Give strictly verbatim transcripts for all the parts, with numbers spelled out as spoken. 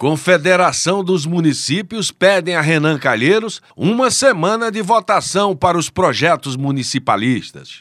Confederação dos Municípios pedem a Renan Calheiros uma semana de votação para os projetos municipalistas.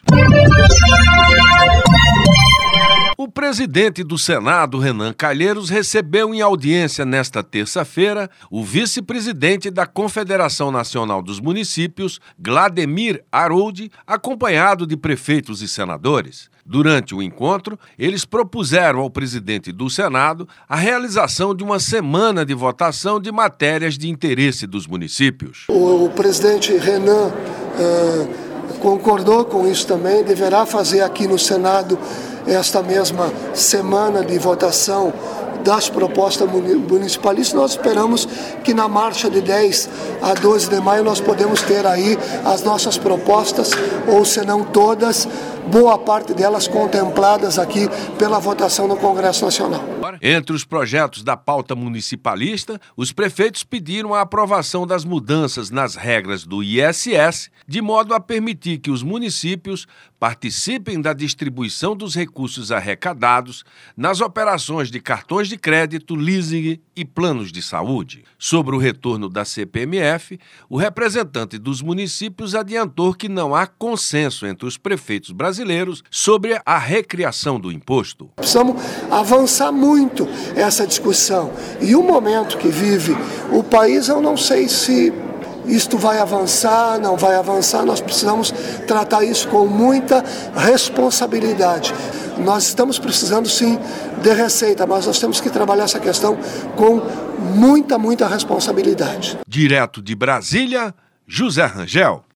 O presidente do Senado, Renan Calheiros, recebeu em audiência nesta terça-feira o vice-presidente da Confederação Nacional dos Municípios, Glademir Aroldi, acompanhado de prefeitos e senadores. Durante o encontro, eles propuseram ao presidente do Senado a realização de uma semana de votação de matérias de interesse dos municípios. O presidente Renan uh, concordou com isso também, deverá fazer aqui no Senado esta mesma semana de votação das propostas municipalistas. Nós esperamos que na marcha de dez a doze de maio nós podemos ter aí as nossas propostas, ou se não todas, boa parte delas contempladas aqui pela votação no Congresso Nacional. Entre os projetos da pauta municipalista, os prefeitos pediram a aprovação das mudanças nas regras do I S S, de modo a permitir que os municípios participem da distribuição dos recursos arrecadados nas operações de cartões de crédito, leasing e planos de saúde. Sobre o retorno da C P M F, o representante dos municípios adiantou que não há consenso entre os prefeitos brasileiros sobre a recriação do imposto. Precisamos avançar muito essa discussão. E o momento que vive o país, eu não sei se isto vai avançar, não vai avançar, nós precisamos tratar isso com muita responsabilidade. Nós estamos precisando sim de receita, mas nós temos que trabalhar essa questão com muita, muita responsabilidade. Direto de Brasília, José Rangel.